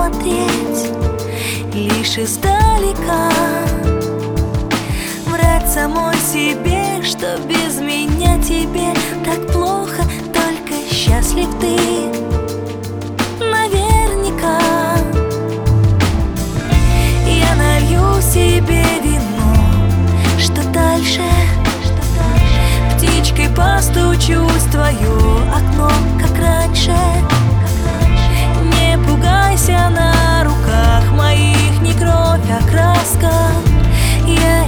смотреть лишь издалека, врать самой себе, что без меня тебе так плохо, только счастлив ты наверняка. Я налью себе вино, что дальше, птичкой постучусь в твое окно, как раньше. Не пугайся, на руках моих не кровь, а краска. Я